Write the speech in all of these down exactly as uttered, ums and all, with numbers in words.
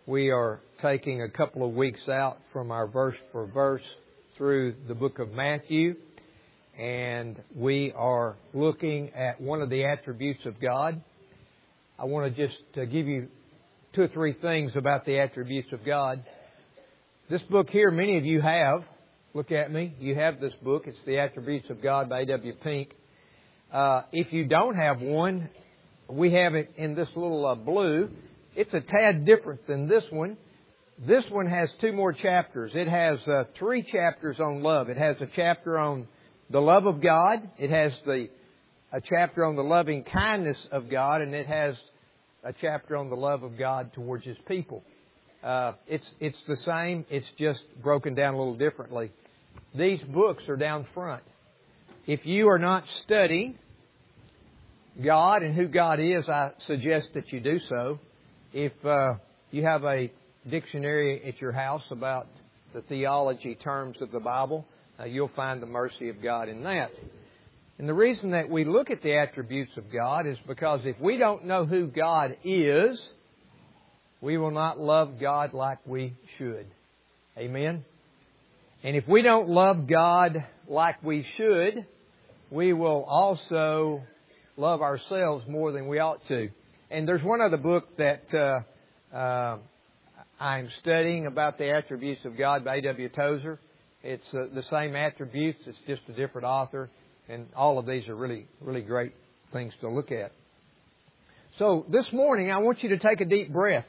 We are taking a couple of weeks out from our verse for verse through the book of Matthew, and we are looking at one of the attributes of God. I want to just uh, give you two or three things about the attributes of God. This book here, many of you have. Look at me. You have this book. It's The Attributes of God by A W Pink. Uh, if you don't have one, we have it in this little uh, blue. It's a tad different than this one. This one has two more chapters. It has uh, three chapters on love. It has a chapter on the love of God. It has the a chapter on the loving kindness of God, and it has a chapter on the love of God towards His people. Uh, it's it's the same. It's just broken down a little differently. These books are down front. If you are not studying God and who God is, I suggest that you do so. If uh, you have a dictionary at your house about the theology terms of the Bible, uh, you'll find the mercy of God in that. And the reason that we look at the attributes of God is because if we don't know who God is, we will not love God like we should. Amen? And if we don't love God like we should, we will also love ourselves more than we ought to. And there's one other book that uh, uh, I'm studying about the attributes of God by A W Tozer. It's uh, the same attributes, it's just a different author. And all of these are really, really great things to look at. So this morning, I want you to take a deep breath.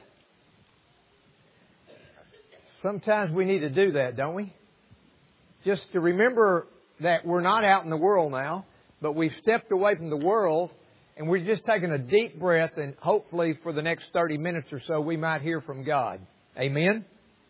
Sometimes we need to do that, don't we? Just to remember that we're not out in the world now, but we've stepped away from the world, and we're just taking a deep breath, and hopefully for the next thirty minutes or so, we might hear from God. Amen?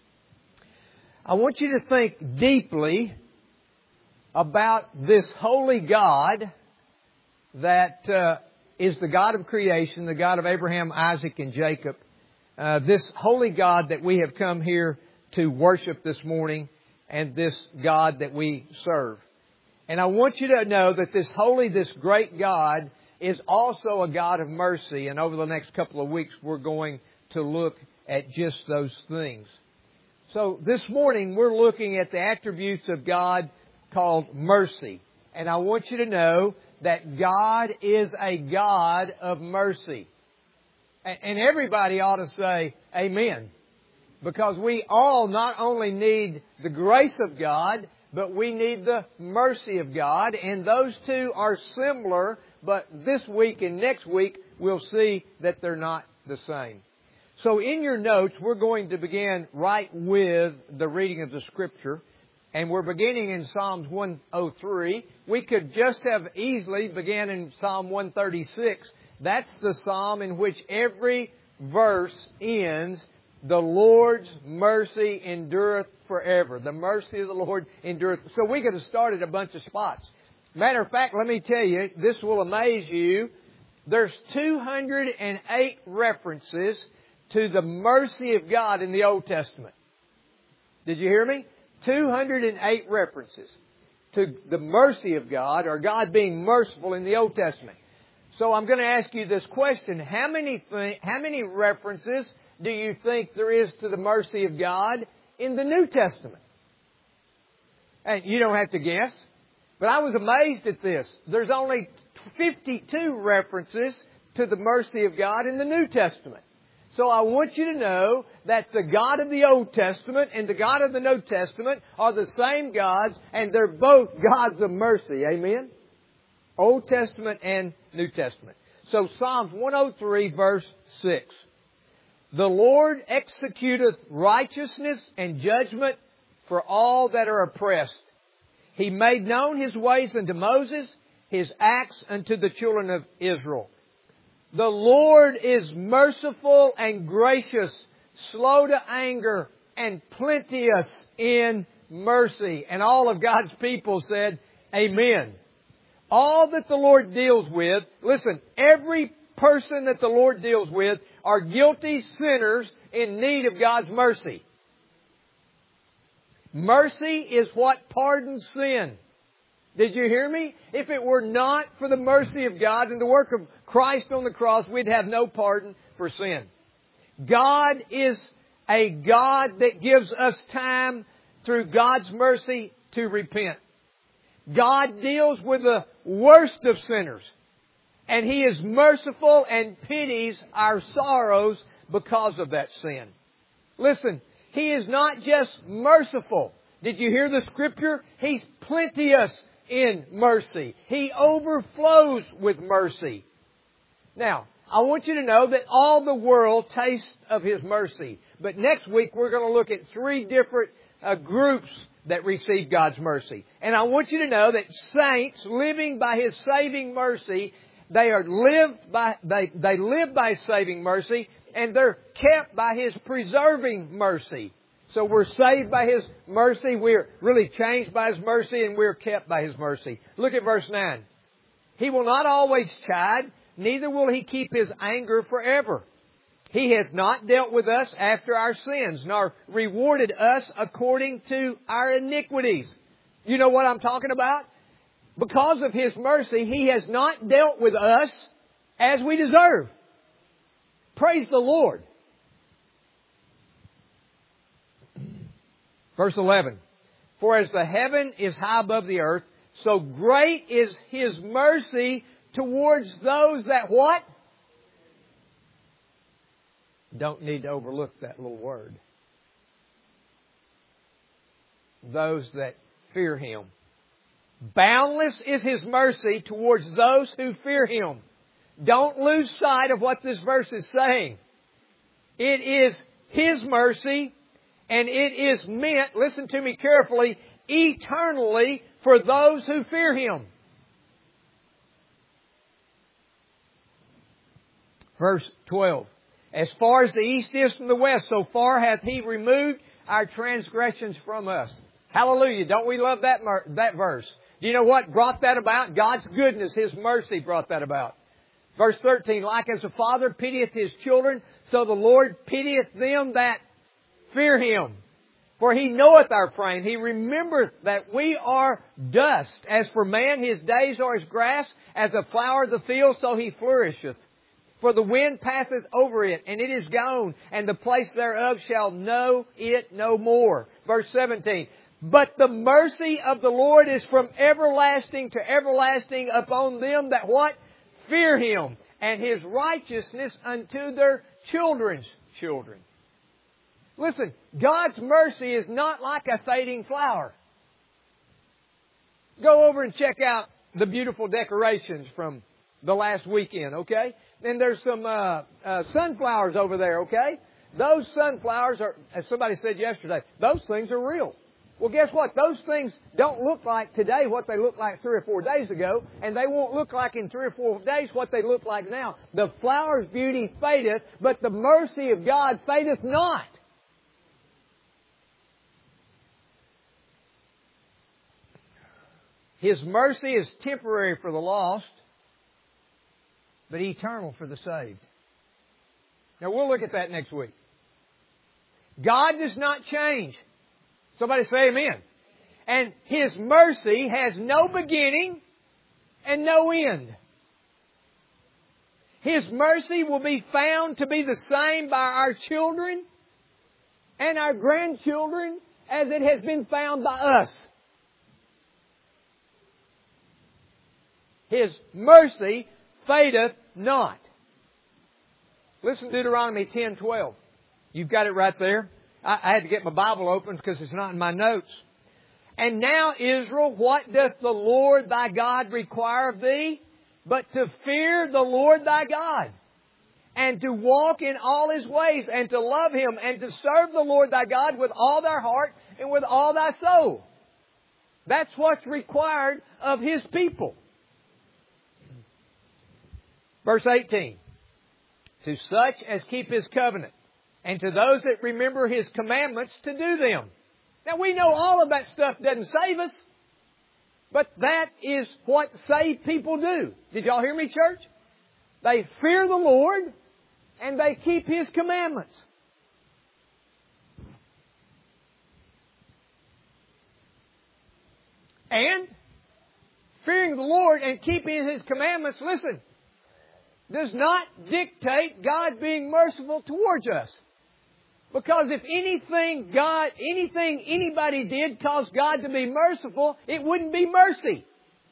I want you to think deeply about this holy God that uh, is the God of creation, the God of Abraham, Isaac, and Jacob. Uh, this holy God that we have come here to worship this morning, and this God that we serve. And I want you to know that this holy, this great God is also a God of mercy. And over the next couple of weeks, we're going to look at just those things. So this morning, we're looking at the attributes of God called mercy. And I want you to know that God is a God of mercy. And everybody ought to say amen. Because we all not only need the grace of God, but we need the mercy of God. And those two are similar, but this week and next week we'll see that they're not the same. So in your notes, we're going to begin right with the reading of the Scripture. And we're beginning in Psalms one oh three. We could just have easily began in Psalm one thirty-six. That's the psalm in which every verse ends, "The Lord's mercy endureth forever." The mercy of the Lord endureth. So we could have started a bunch of spots. Matter of fact, let me tell you, this will amaze you. There's two hundred eight references to the mercy of God in the Old Testament. Did you hear me? two hundred eight references to the mercy of God, or God being merciful in the Old Testament. So I'm going to ask you this question. How many th- how many references do you think there is to the mercy of God in the New Testament? And you don't have to guess. But I was amazed at this. There's only fifty-two references to the mercy of God in the New Testament. So I want you to know that the God of the Old Testament and the God of the New Testament are the same gods, and they're both gods of mercy. Amen? Old Testament and New Testament. So Psalms one oh three verse six. "The Lord executeth righteousness and judgment for all that are oppressed. He made known His ways unto Moses, His acts unto the children of Israel. The Lord is merciful and gracious, slow to anger, and plenteous in mercy." And all of God's people said, amen. All that the Lord deals with, listen, every person that the Lord deals with are guilty sinners in need of God's mercy. Mercy is what pardons sin. Did you hear me? If it were not for the mercy of God and the work of Christ on the cross, we'd have no pardon for sin. God is a God that gives us time through God's mercy to repent. God deals with the worst of sinners. And He is merciful and pities our sorrows because of that sin. Listen, He is not just merciful. Did you hear the Scripture? He's plenteous in mercy. He overflows with mercy. Now, I want you to know that all the world tastes of His mercy. But next week we're going to look at three different uh, groups that receive God's mercy. And I want you to know that saints living by His saving mercy, they are lived by they, they live by His saving mercy, and they're kept by His preserving mercy. So we're saved by His mercy, we're really changed by His mercy, and we're kept by His mercy. Look at verse nine. He will not always chide, neither will He keep His anger forever. He has not dealt with us after our sins, nor rewarded us according to our iniquities. You know what I'm talking about? Because of His mercy, He has not dealt with us as we deserve. Praise the Lord. Verse eleven. For as the heaven is high above the earth, so great is His mercy towards those that what? Don't need to overlook that little word. Those that fear Him. Boundless is His mercy towards those who fear Him. Don't lose sight of what this verse is saying. It is His mercy, and it is meant, listen to me carefully, eternally for those who fear Him. Verse twelve. As far as the east is from the west, so far hath He removed our transgressions from us. Hallelujah. Don't we love that, that verse? Do you know what brought that about? God's goodness, His mercy brought that about. Verse thirteen, like as a father pitieth his children, so the Lord pitieth them that fear Him. For He knoweth our frame. He remembereth that we are dust. As for man, his days are as grass, as a flower of the field, so he flourisheth. For the wind passeth over it, and it is gone, and the place thereof shall know it no more. Verse seventeen. But the mercy of the Lord is from everlasting to everlasting upon them that what? Fear Him, and His righteousness unto their children's children. Listen, God's mercy is not like a fading flower. Go over and check out the beautiful decorations from the last weekend, okay? And there's some uh, uh, sunflowers over there, okay? Those sunflowers are, as somebody said yesterday, those things are real. Well, guess what? Those things don't look like today what they looked like three or four days ago, and they won't look like in three or four days what they look like now. The flower's beauty fadeth, but the mercy of God fadeth not. His mercy is temporary for the lost, but eternal for the saved. Now, we'll look at that next week. God does not change. Somebody say amen. And His mercy has no beginning and no end. His mercy will be found to be the same by our children and our grandchildren as it has been found by us. His mercy fadeth not. Listen to Deuteronomy ten twelve. You've got it right there. I, I had to get my Bible open because it's not in my notes. And now, Israel, what doth the Lord thy God require of thee? But to fear the Lord thy God, and to walk in all His ways, and to love Him, and to serve the Lord thy God with all thy heart and with all thy soul. That's what's required of His people. Verse eighteen. To such as keep His covenant, and to those that remember His commandments to do them. Now we know all of that stuff doesn't save us, but that is what saved people do. Did y'all hear me, church? They fear the Lord, and they keep His commandments. And fearing the Lord and keeping His commandments, listen, does not dictate God being merciful towards us. Because if anything God, anything anybody did caused God to be merciful, it wouldn't be mercy.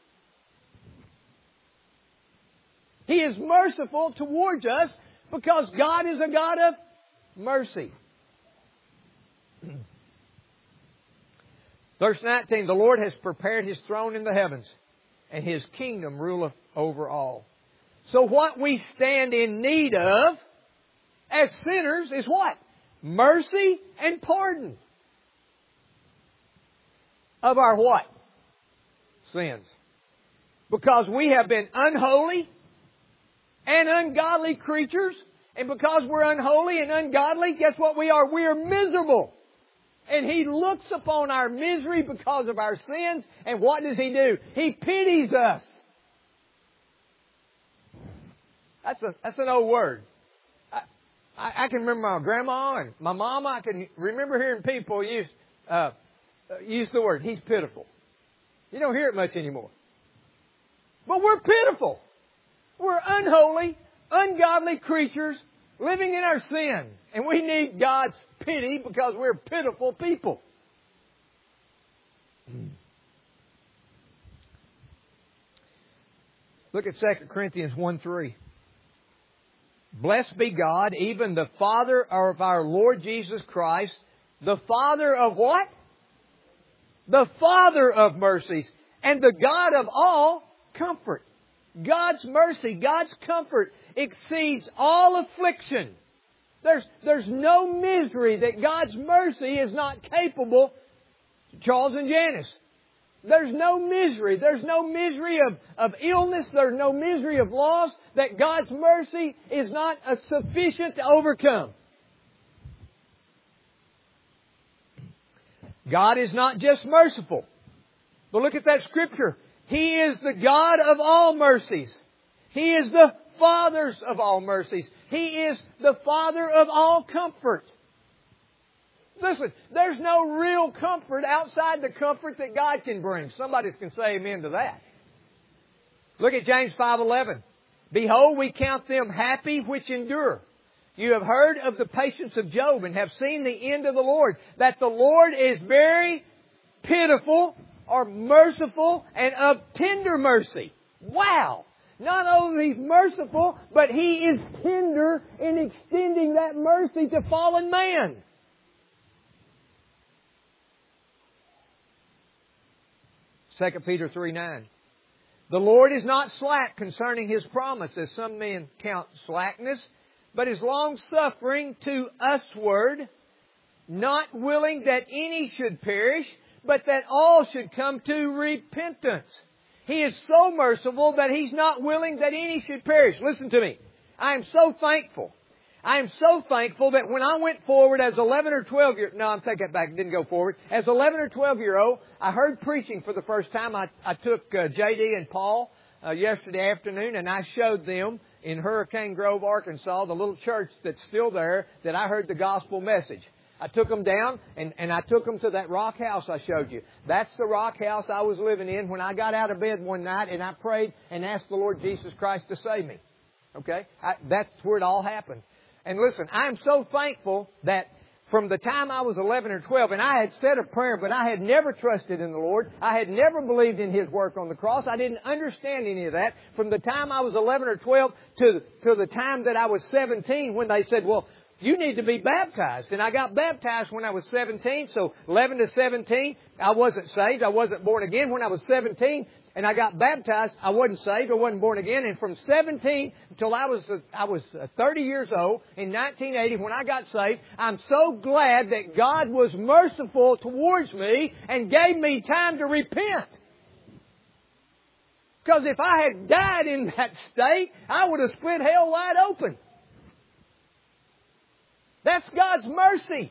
He is merciful towards us because God is a God of mercy. Verse nineteen, the Lord has prepared His throne in the heavens, and His kingdom ruleth over all. So what we stand in need of as sinners is what? Mercy and pardon. Of our what? Sins. Because we have been unholy and ungodly creatures. And because we're unholy and ungodly, guess what we are? We are miserable. And He looks upon our misery because of our sins. And what does He do? He pities us. That's a, that's an old word. I, I can remember my grandma and my mama. I can remember hearing people use, uh, use the word, He's pitiful. You don't hear it much anymore. But we're pitiful. We're unholy, ungodly creatures living in our sin. And we need God's pity because we're pitiful people. Look at Second Corinthians one three. Blessed be God, even the Father of our Lord Jesus Christ, the Father of what? The Father of mercies, and the God of all comfort. God's mercy, God's comfort exceeds all affliction. There's, there's no misery that God's mercy is not capable, Charles and Janice. There's no misery. There's no misery of, of illness. There's no misery of loss that God's mercy is not uh, sufficient to overcome. God is not just merciful. But look at that scripture. He is the God of all mercies. He is the Father of all mercies. He is the Father of all comfort. Listen, there's no real comfort outside the comfort that God can bring. Somebody can say amen to that. Look at James five eleven. Behold, we count them happy which endure. You have heard of the patience of Job and have seen the end of the Lord, that the Lord is very pitiful or merciful and of tender mercy. Wow! Not only merciful, but He is tender in extending that mercy to fallen man. Second Peter three nine. The Lord is not slack concerning His promise, as some men count slackness, but is long-suffering to usward, not willing that any should perish, but that all should come to repentance. He is so merciful that He's not willing that any should perish. Listen to me. I am so thankful. I am so thankful that when I went forward as eleven or twelve year, no, I'm taking it back, didn't go forward. As eleven or twelve year old, I heard preaching for the first time. I, I took uh, J D and Paul uh, yesterday afternoon, and I showed them in Hurricane Grove, Arkansas, the little church that's still there, that I heard the gospel message. I took them down, and, and I took them to that rock house I showed you. That's the rock house I was living in when I got out of bed one night, and I prayed and asked the Lord Jesus Christ to save me. Okay? I, that's where it all happened. And listen, I am so thankful that from the time I was eleven or twelve, and I had said a prayer, but I had never trusted in the Lord. I had never believed in His work on the cross. I didn't understand any of that. From the time I was eleven or twelve to, to the time that I was seventeen, when they said, well, you need to be baptized. And I got baptized when I was seventeen. So eleven to seventeen, I wasn't saved. I wasn't born again. When I was seventeen and I got baptized, I wasn't saved. I wasn't born again. And from seventeen until I was I was thirty years old in nineteen eighty when I got saved, I'm so glad that God was merciful towards me and gave me time to repent. Because if I had died in that state, I would have split hell wide open. That's God's mercy.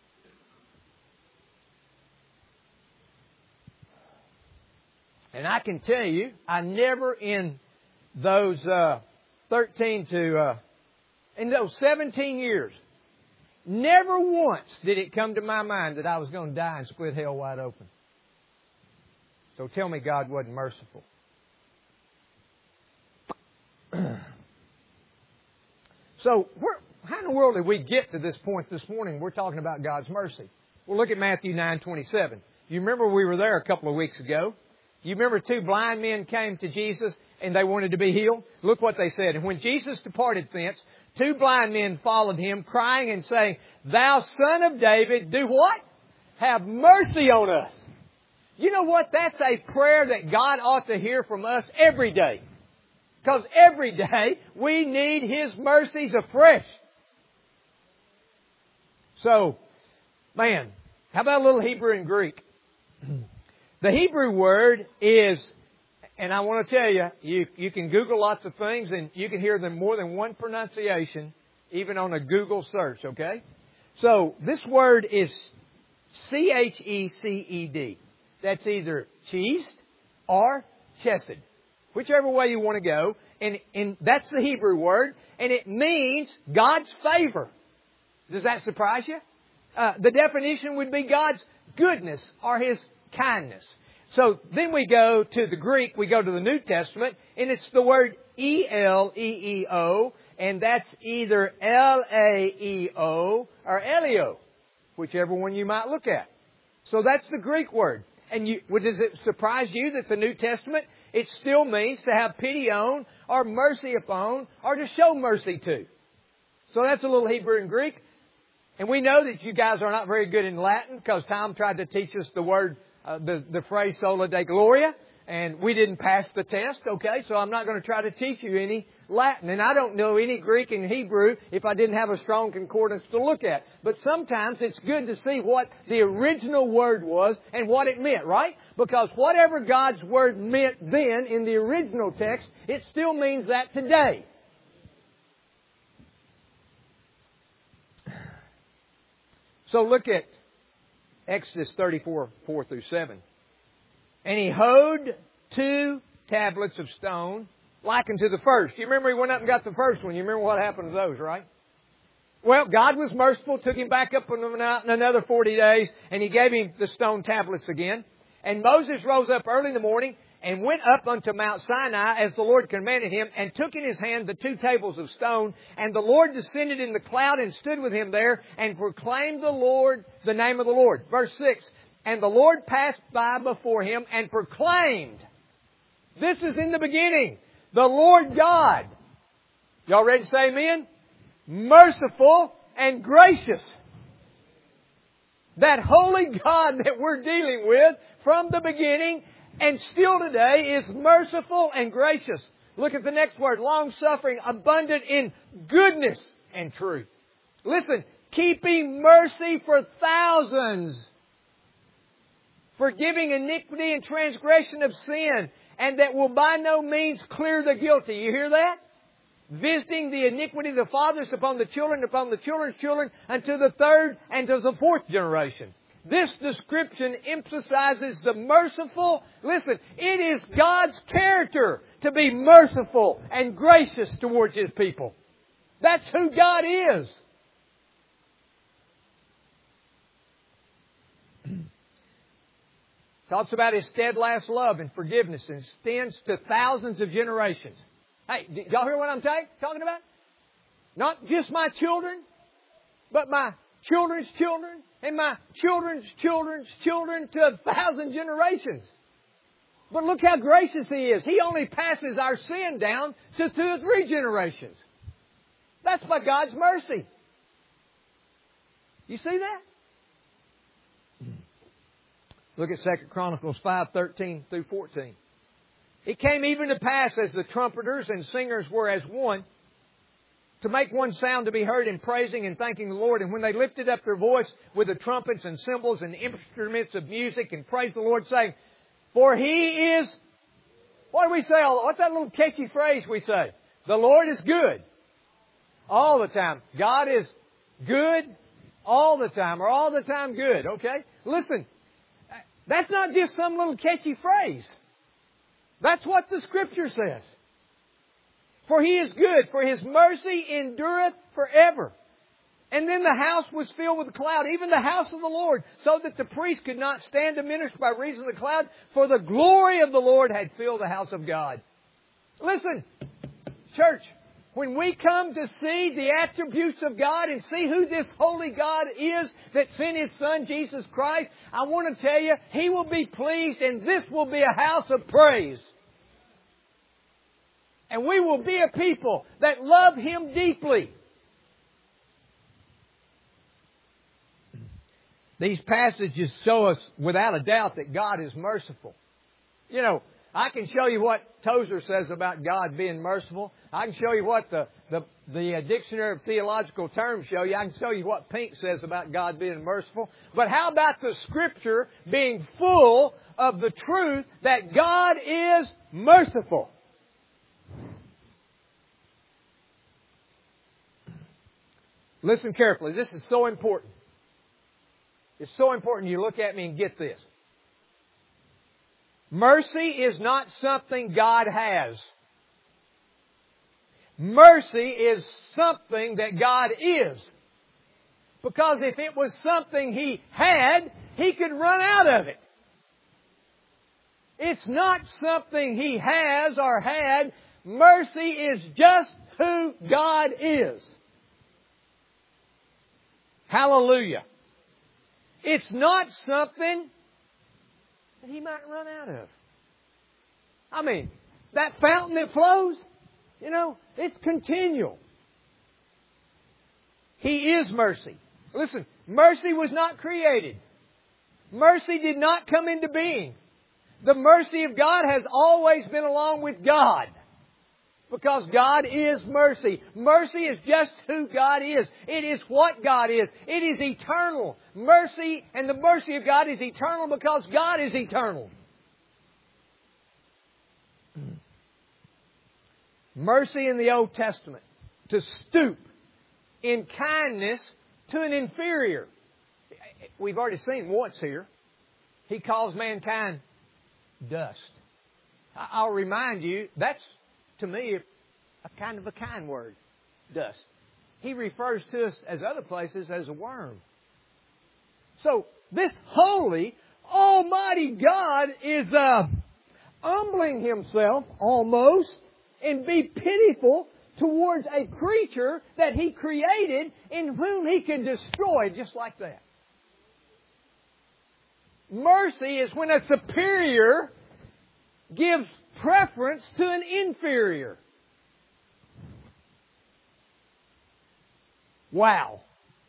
And I can tell you, I never in those uh, thirteen to, uh, in those seventeen years, never once did it come to my mind that I was going to die and split hell wide open. So tell me God wasn't merciful. So, where... how in the world did we get to this point this morning? We're talking about God's mercy. Well, look at Matthew nine twenty-seven. You remember we were there a couple of weeks ago. You remember two blind men came to Jesus and they wanted to be healed? Look what they said. And when Jesus departed thence, two blind men followed Him, crying and saying, Thou Son of David, do what? Have mercy on us. You know what? That's a prayer that God ought to hear from us every day. Because every day we need His mercies afresh. So, man, how about a little Hebrew and Greek? The Hebrew word is, and I want to tell you, you, you can Google lots of things and you can hear them more than one pronunciation, even on a Google search, okay? So, this word is C H E C E D. That's either chesed or chesed. Whichever way you want to go. And, and that's the Hebrew word. And it means God's favor. Does that surprise you? Uh, the definition would be God's goodness or His kindness. So then we go to the Greek, we go to the New Testament, and it's the word E L E E O, and that's either L A E O or Elio, whichever one you might look at. So that's the Greek word. And you, well, does it surprise you that the New Testament, it still means to have pity on, or mercy upon, or to show mercy to? So that's a little Hebrew and Greek. And we know that you guys are not very good in Latin, because Tom tried to teach us the word, uh, the, the phrase sola de gloria, and we didn't pass the test, okay? So I'm not going to try to teach you any Latin. And I don't know any Greek and Hebrew if I didn't have a strong concordance to look at. But sometimes it's good to see what the original word was and what it meant, right? Because whatever God's word meant then in the original text, it still means that today. So look at Exodus thirty-four, four through seven. And he hoed two tablets of stone, like unto the first. You remember he went up and got the first one. You remember what happened to those, right? Well, God was merciful, took him back up on the mountain another forty days, and He gave him the stone tablets again. And Moses rose up early in the morning and went up unto Mount Sinai as the Lord commanded him, and took in his hand the two tables of stone. And the Lord descended in the cloud and stood with him there, and proclaimed the Lord, the name of the Lord. Verse six, and the Lord passed by before him and proclaimed. This is in the beginning. The Lord God. Y'all ready to say amen? Merciful and gracious. That holy God that we're dealing with from the beginning and still today is merciful and gracious. Look at the next word. Long-suffering, abundant in goodness and truth. Listen, keeping mercy for thousands. Forgiving iniquity and transgression of sin. And that will by no means clear the guilty. You hear that? Visiting the iniquity of the fathers upon the children, upon the children's children, unto the third and to the fourth generation. This description emphasizes the merciful. Listen, it is God's character to be merciful and gracious towards His people. That's who God is. Talks about His steadfast love and forgiveness and extends to thousands of generations. Hey, did y'all hear what I'm ta- talking about? Not just my children, but my children's children and my children's children's children to a thousand generations. But look how gracious He is. He only passes our sin down to two or three generations. That's by God's mercy. You see that? Look at Second Chronicles five, thirteen through fourteen. It came even to pass as the trumpeters and singers were as one, to make one sound to be heard in praising and thanking the Lord. And when they lifted up their voice with the trumpets and cymbals and instruments of music and praised the Lord, saying, For He is... What do we say? What's that little catchy phrase we say? The Lord is good. All the time. God is good all the time, or all the time good, okay? Listen, that's not just some little catchy phrase. That's what the Scripture says. For He is good, for His mercy endureth forever. And then the house was filled with a cloud, even the house of the Lord, so that the priest could not stand to minister by reason of the cloud, for the glory of the Lord had filled the house of God. Listen, church, When we come to see the attributes of God and see who this holy God is that sent His Son, Jesus Christ, I want to tell you, He will be pleased and this will be a house of praise. And we will be a people that love Him deeply. These passages show us without a doubt that God is merciful. You know, I can show you what Tozer says about God being merciful. I can show you what the, the, the Dictionary of Theological Terms show you. I can show you what Pink says about God being merciful. But how about the Scripture being full of the truth that God is merciful? Listen carefully. This is so important. It's so important you look at me and get this. Mercy is not something God has. Mercy is something that God is. Because if it was something He had, He could run out of it. It's not something He has or had. Mercy is just who God is. Hallelujah. It's not something that He might run out of. I mean, that fountain that flows, you know, it's continual. He is mercy. Listen, mercy was not created. Mercy did not come into being. The mercy of God has always been along with God. Because God is mercy. Mercy is just who God is. It is what God is. It is eternal. Mercy and the mercy of God is eternal because God is eternal. Mercy in the Old Testament. To stoop in kindness to an inferior. We've already seen once here. He calls mankind dust. I'll remind you, that's to me, a kind of a kind word, dust. He refers to us as other places as a worm. So, this holy, almighty God is uh, humbling Himself almost and be pitiful towards a creature that He created in whom He can destroy just like that. Mercy is when a superior gives preference to an inferior. Wow.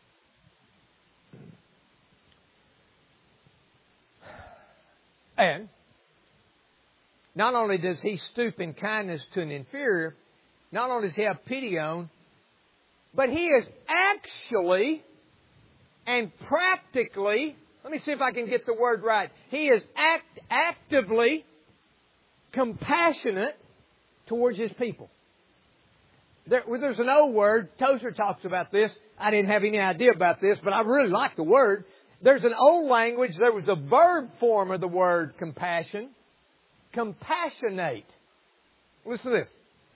And not only does He stoop in kindness to an inferior, not only does He have pity on, but He is actually and practically, let me see if I can get the word right. He is act, actively compassionate towards His people. There, there's an old word, Tozer talks about this. I didn't have any idea about this, but I really like the word. There's an old language, there was a verb form of the word compassion. Compassionate. Listen to this.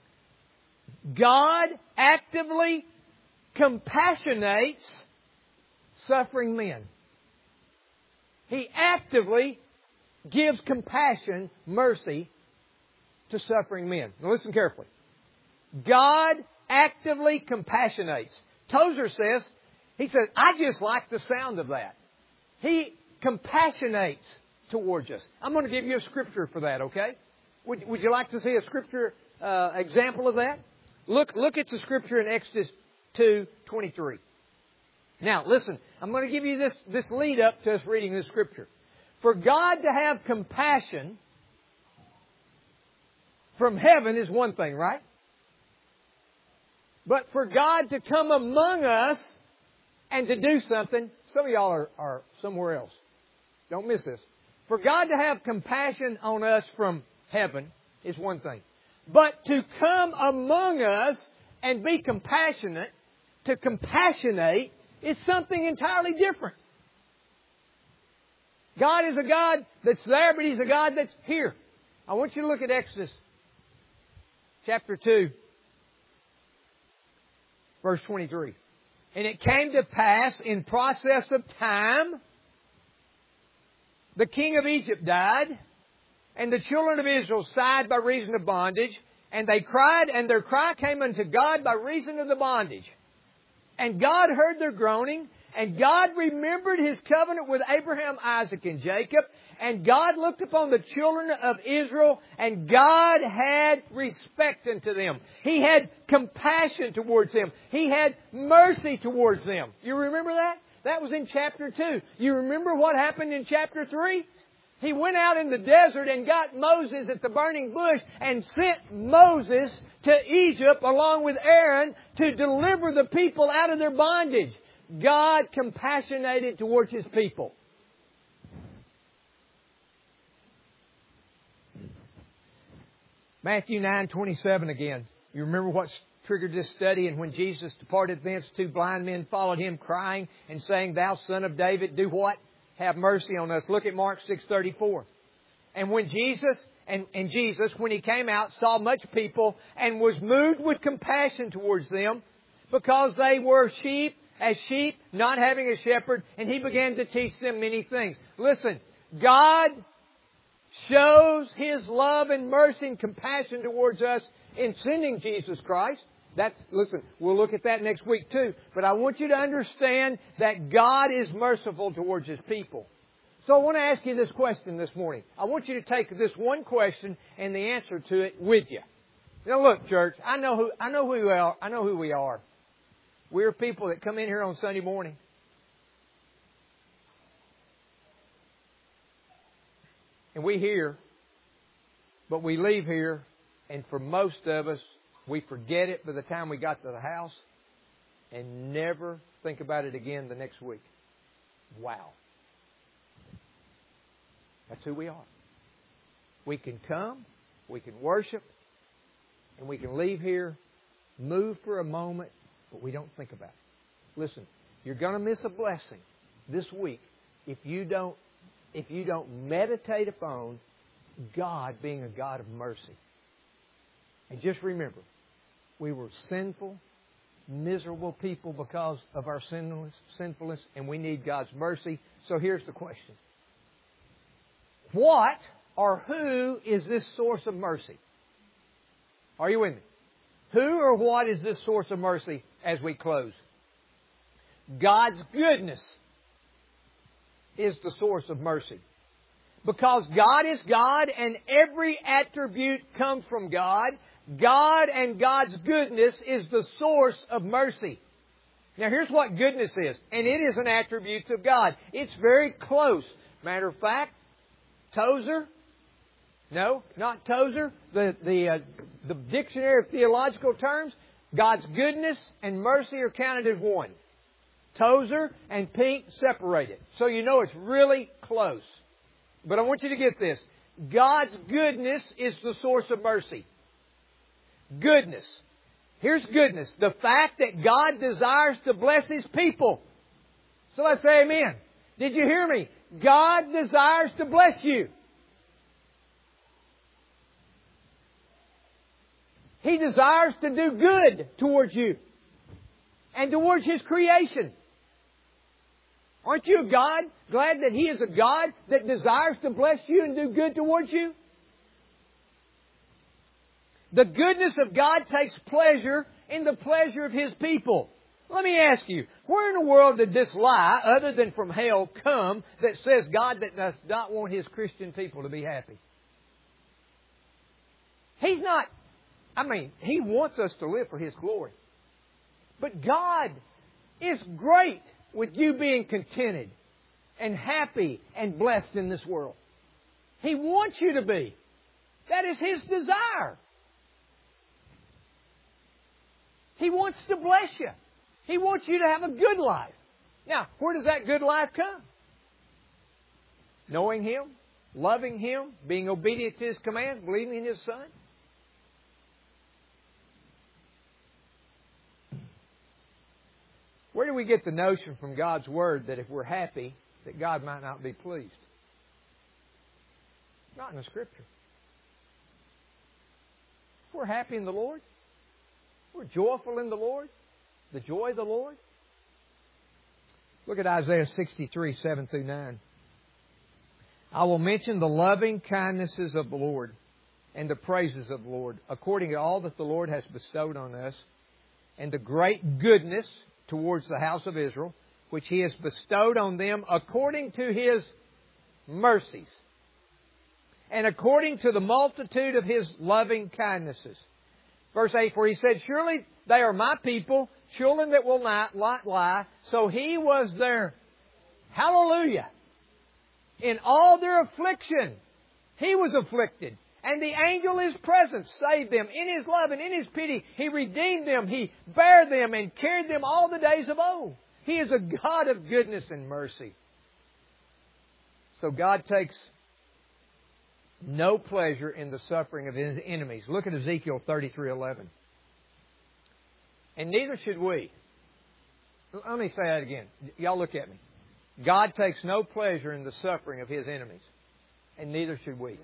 God actively compassionates suffering men. He actively gives compassion, mercy, to suffering men. Now listen carefully. God actively compassionates. Tozer says, he says, I just like the sound of that. He compassionates towards us. I'm going to give you a scripture for that, okay? Would, would you like to see a scripture uh, example of that? Look, look at the scripture in Exodus two twenty-three. Now, listen, I'm going to give you this, this lead up to us reading this scripture. For God to have compassion from heaven is one thing, right? But for God to come among us and to do something, some of y'all are, are somewhere else. Don't miss this. For God to have compassion on us from heaven is one thing. But to come among us and be compassionate, to compassionate, is something entirely different. God is a God that's there, but He's a God that's here. I want you to look at Exodus chapter two, verse twenty-three. And it came to pass in process of time, the king of Egypt died, and the children of Israel sighed by reason of bondage, And they cried, and their cry came unto God by reason of the bondage. And God heard their groaning, and God remembered His covenant with Abraham, Isaac, and Jacob. And God looked upon the children of Israel, and God had respect unto them. He had compassion towards them. He had mercy towards them. You remember that? That was in chapter two. You remember what happened in chapter three? He went out in the desert and got Moses at the burning bush and sent Moses to Egypt along with Aaron to deliver the people out of their bondage. God compassionated towards His people. Matthew nine twenty-seven again. You remember what triggered this study? And when Jesus departed thence, two blind men followed Him, crying and saying, Thou Son of David, do what? Have mercy on us. Look at Mark six thirty-four. And when Jesus, and, and Jesus, when He came out, saw much people and was moved with compassion towards them because they were sheep, as sheep, not having a shepherd, and He began to teach them many things. Listen, God shows His love and mercy and compassion towards us in sending Jesus Christ. That's, listen, we'll look at that next week too. But I want you to understand that God is merciful towards His people. So I want to ask you this question this morning. I want you to take this one question and the answer to it with you. Now look, church, I know who, I know who we are. I know who we are. We're people that come in here on Sunday morning. And we hear, but we leave here, and for most of us, we forget it by the time we got to the house and never think about it again the next week. Wow. That's who we are. We can come, we can worship, and we can leave here, move for a moment, but we don't think about it. Listen, you're going to miss a blessing this week if you don't, if you don't meditate upon God being a God of mercy. And just remember, we were sinful, miserable people because of our sinfulness, sinfulness, and we need God's mercy. So here's the question. What or who is this source of mercy? Are you with me? Who or what is this source of mercy as we close? God's goodness is the source of mercy. Because God is God and every attribute comes from God, God and God's goodness is the source of mercy. Now here's what goodness is, and it is an attribute of God. It's very close. Matter of fact, Tozer, no, not Tozer, the, the, uh, the Dictionary of Theological Terms, God's goodness and mercy are counted as one. Tozer and Pink separated. So you know it's really close. But I want you to get this. God's goodness is the source of mercy. Goodness. Here's goodness. The fact that God desires to bless His people. So let's say amen. Did you hear me? God desires to bless you. He desires to do good towards you and towards His creation. Aren't you a God? Glad that He is a God that desires to bless you and do good towards you? The goodness of God takes pleasure in the pleasure of His people. Let me ask you, where in the world did this lie, other than from hell, come that says God that does not want His Christian people to be happy? He's not, I mean, He wants us to live for His glory. But God is great with you being contented and happy and blessed in this world. He wants you to be. That is His desire. He wants to bless you. He wants you to have a good life. Now, where does that good life come? Knowing Him, loving Him, being obedient to His commands, believing in His Son. Where do we get the notion from God's Word that if we're happy, that God might not be pleased? Not in the Scripture. If we're happy in the Lord, we're joyful in the Lord, the joy of the Lord. Look at Isaiah sixty-three, seven through nine. I will mention the loving kindnesses of the Lord and the praises of the Lord, according to all that the Lord has bestowed on us, and the great goodness towards the house of Israel, which He has bestowed on them according to His mercies, and according to the multitude of His loving kindnesses. Verse eight, for He said, surely they are my people, children that will not lie. So He was their, hallelujah, in all their affliction, He was afflicted. And the angel of His presence saved them. In His love and in His pity, He redeemed them. He bare them and carried them all the days of old. He is a God of goodness and mercy. So God takes no pleasure in the suffering of His enemies. Look at Ezekiel thirty-three eleven. And neither should we. Let me say that again. Y'all look at me. God takes no pleasure in the suffering of His enemies. And neither should we.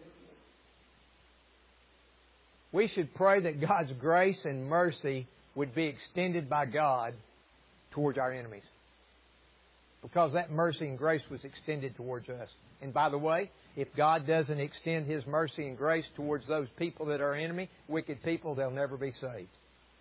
We should pray that God's grace and mercy would be extended by God towards our enemies. Because that mercy and grace was extended towards us. And by the way, if God doesn't extend His mercy and grace towards those people that are enemy, wicked people, they'll never be saved.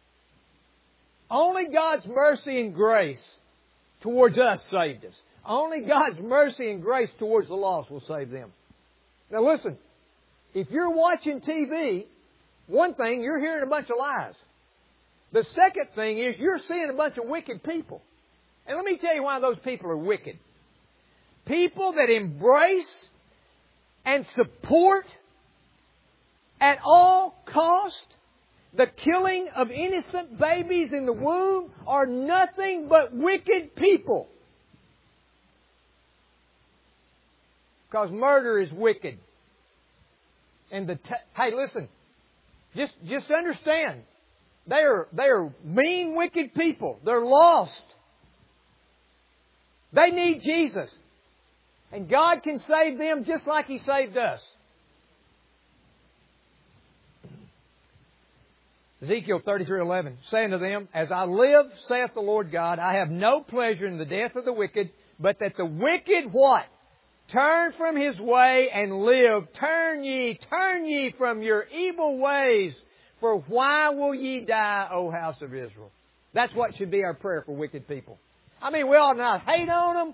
Only God's mercy and grace towards us saved us. Only God's mercy and grace towards the lost will save them. Now listen, if you're watching T V, one thing, you're hearing a bunch of lies. The second thing is you're seeing a bunch of wicked people. And let me tell you why those people are wicked. People that embrace and support at all cost the killing of innocent babies in the womb are nothing but wicked people. Because murder is wicked. And the t- hey, listen, just just understand, they are they are mean, wicked people. They're lost. They need Jesus, and God can save them just like He saved us. Ezekiel thirty-three eleven, saying to them, as I live, saith the Lord God, I have no pleasure in the death of the wicked, but that the wicked what? Turn from his way and live. Turn ye, turn ye from your evil ways. For why will ye die, O house of Israel? That's what should be our prayer for wicked people. I mean, we ought not hate on them.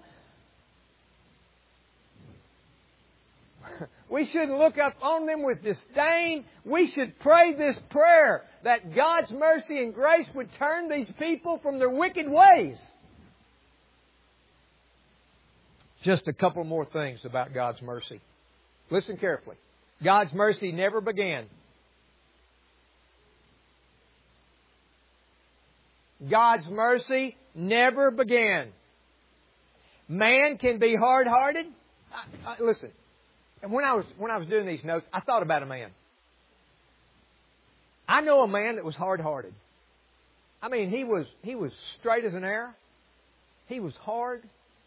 We shouldn't look up on them with disdain. We should pray this prayer that God's mercy and grace would turn these people from their wicked ways. Just a couple more things about God's mercy. Listen carefully. God's mercy never began. God's mercy never began. Man can be hard-hearted. I, I, listen, and when I was when I was doing these notes, I thought about a man. I know a man that was hard-hearted. I mean, he was he was straight as an arrow. He was hard.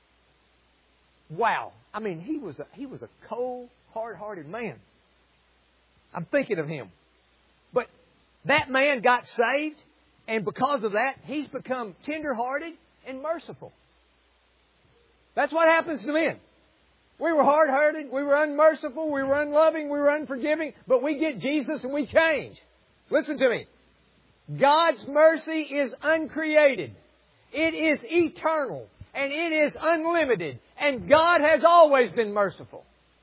Wow. I mean, he was a, he was a cold, hard-hearted man. I'm thinking of him. But that man got saved, and because of that, he's become tender-hearted and merciful. That's what happens to men. We were hard-hearted, we were unmerciful, we were unloving, we were unforgiving, but we get Jesus and we change. Listen to me. God's mercy is uncreated. It is eternal. And it is unlimited. And God has always been merciful.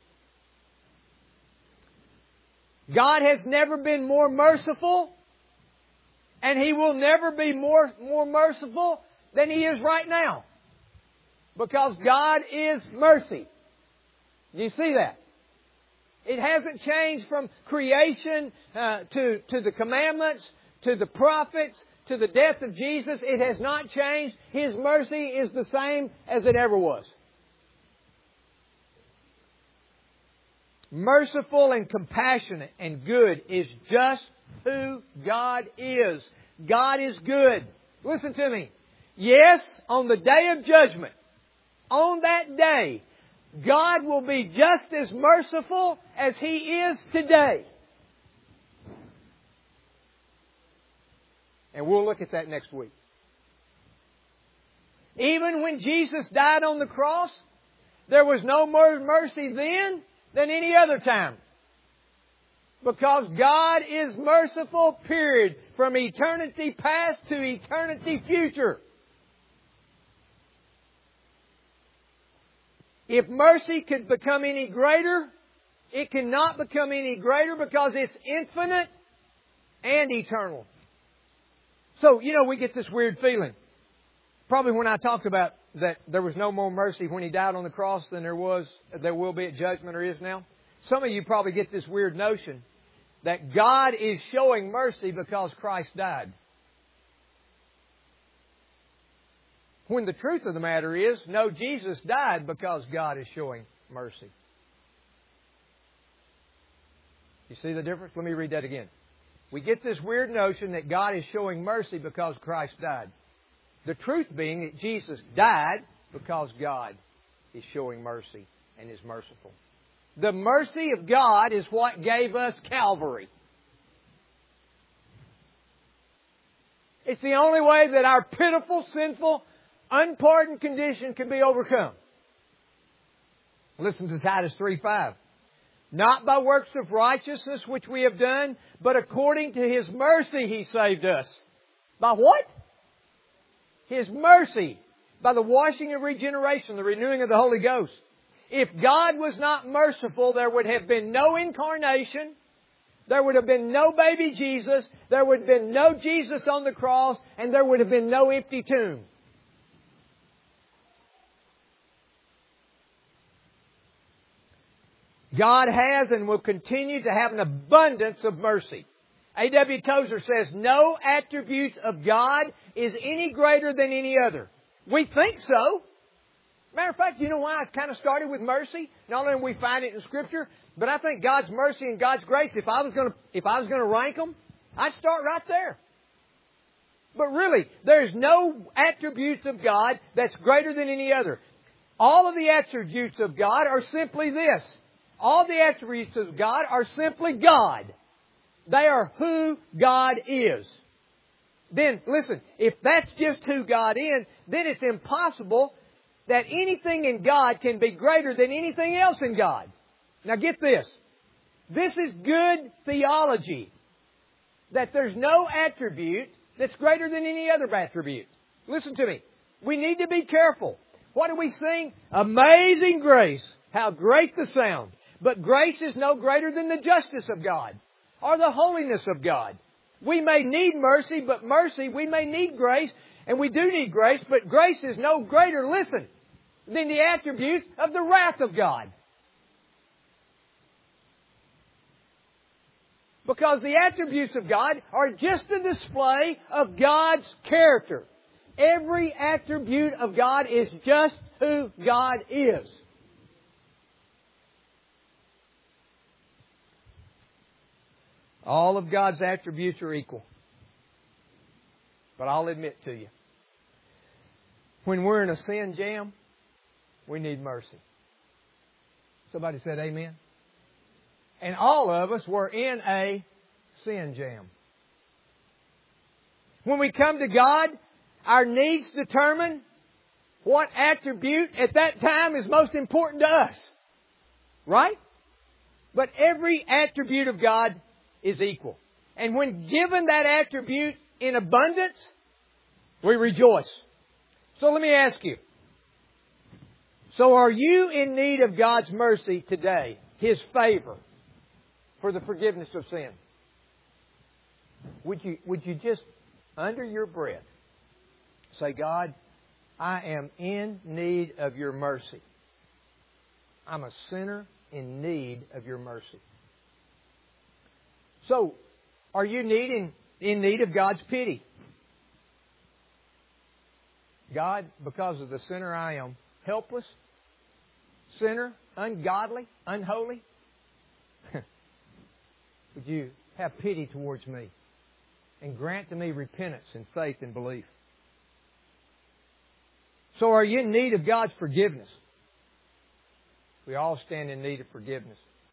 God has never been more merciful. And He will never be more, more merciful than He is right now. Because God is mercy. Do you see that? It hasn't changed from creation uh, to, to the commandments, to the prophets, to the death of Jesus. It has not changed. His mercy is the same as it ever was. Merciful and compassionate and good is just who God is. God is good. Listen to me. Yes, on the day of judgment, on that day, God will be just as merciful as He is today. And we'll look at that next week. Even when Jesus died on the cross, there was no more mercy then than any other time. Because God is merciful, period. From eternity past to eternity future. If mercy could become any greater, it cannot become any greater because it's infinite and eternal. So, you know, we get this weird feeling. Probably when I talked about that there was no more mercy when He died on the cross than there was, there will be at judgment or is now. Some of you probably get this weird notion that God is showing mercy because Christ died. When the truth of the matter is, no, Jesus died because God is showing mercy. You see the difference? Let me read that again. We get this weird notion that God is showing mercy because Christ died. The truth being that Jesus died because God is showing mercy and is merciful. The mercy of God is what gave us Calvary. It's the only way that our pitiful, sinful, unpardoned condition can be overcome. Listen to Titus three five. Not by works of righteousness which we have done, but according to His mercy He saved us. By what? His mercy. By the washing of regeneration, the renewing of the Holy Ghost. If God was not merciful, there would have been no incarnation. There would have been no baby Jesus. There would have been no Jesus on the cross. And there would have been no empty tomb. God has and will continue to have an abundance of mercy. A W Tozer says, no attribute of God is any greater than any other. We think so. Matter of fact, you know why I kind of started with mercy? Not only do we find it in Scripture, but I think God's mercy and God's grace, if I was going to, if I was going to rank them, I'd start right there. But really, there's no attributes of God that's greater than any other. All of the attributes of God are simply this. All the attributes of God are simply God. They are who God is. Then, listen, if that's just who God is, then it's impossible that anything in God can be greater than anything else in God. Now get this. This is good theology. That there's no attribute that's greater than any other attribute. Listen to me. We need to be careful. What do we sing? Amazing grace. How great the sound. But grace is no greater than the justice of God or the holiness of God. We may need mercy, but mercy, we may need grace, and we do need grace, but grace is no greater, listen, than the attributes of the wrath of God. Because the attributes of God are just a display of God's character. Every attribute of God is just who God is. All of God's attributes are equal. But I'll admit to you, when we're in a sin jam, we need mercy. Somebody said amen. And all of us were in a sin jam. When we come to God, our needs determine what attribute at that time is most important to us. Right? But every attribute of God is equal. And when given that attribute in abundance, we rejoice. So let me ask you. So are you in need of God's mercy today? His favor for the forgiveness of sin? Would you, would you just, under your breath, say, God, I am in need of your mercy. I'm a sinner in need of your mercy. So, are you needing, in need of God's pity? God, because of the sinner I am, helpless, sinner, ungodly, unholy, would you have pity towards me and grant to me repentance and faith and belief? So are you in need of God's forgiveness? We all stand in need of forgiveness.